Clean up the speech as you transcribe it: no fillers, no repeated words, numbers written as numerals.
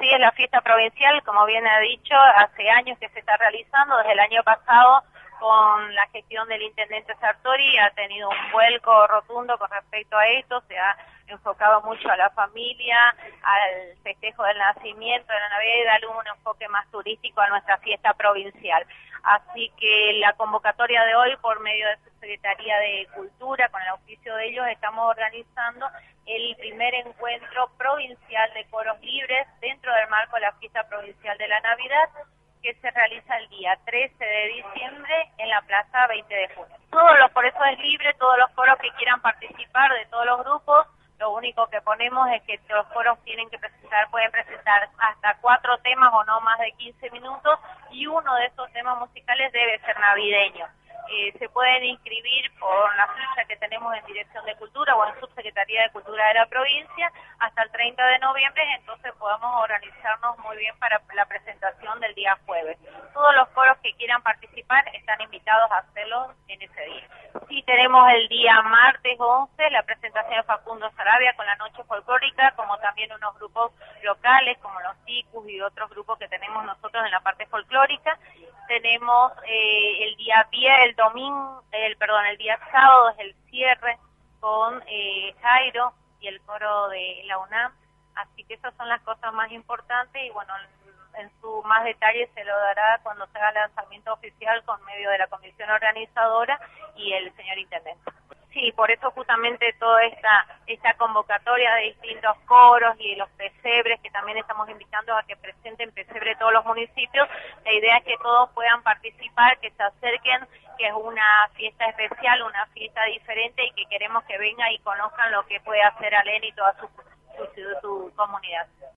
sí, es la fiesta provincial, como bien ha dicho, hace años que se está realizando, desde el año pasado con la gestión del intendente Sartori ha tenido un vuelco rotundo con respecto a esto, se ha enfocado mucho a la familia, al festejo del nacimiento de la Navidad y darle un enfoque más turístico a nuestra fiesta provincial. Así que la convocatoria de hoy, por medio de su Secretaría de Cultura, con el auspicio de ellos, estamos organizando el primer encuentro provincial de coros libres dentro del marco de la fiesta provincial de la Navidad, que se realiza el día 13 de diciembre en la Plaza 20 de junio. Por eso es libre, todos los coros que quieran participar de todos los grupos, lo único que ponemos es que los coros pueden presentar hasta 4 temas o no más de 15 minutos, y uno de esos temas musicales debe ser navideño. Se pueden inscribir por la ficha que tenemos en Dirección de Cultura o en Subsecretaría de Cultura de la provincia hasta el 30 de noviembre, entonces podamos organizarnos muy bien para la presentación del día jueves. Todos los coros que quieran participar están invitados a hacerlo en ese día. Sí, tenemos el día martes 11 la presentación de Facundo Sarabia con la noche folclórica, como también unos grupos locales como los Ticus y otros grupos que tenemos nosotros en la parte folclórica. Tenemos el día sábado es el cierre con Jairo y el coro de la UNAM, así que esas son las cosas más importantes y bueno, en su más detalle se lo dará cuando se haga el lanzamiento oficial con medio de la comisión organizadora y el señor intendente. Sí, por eso justamente toda esta convocatoria de distintos coros y los pesebres, que también estamos invitando a que presenten pesebre todos los municipios. La idea es que todos puedan participar, que se acerquen, que es una fiesta especial, una fiesta diferente y que queremos que vengan y conozcan lo que puede hacer Alén y toda su comunidad.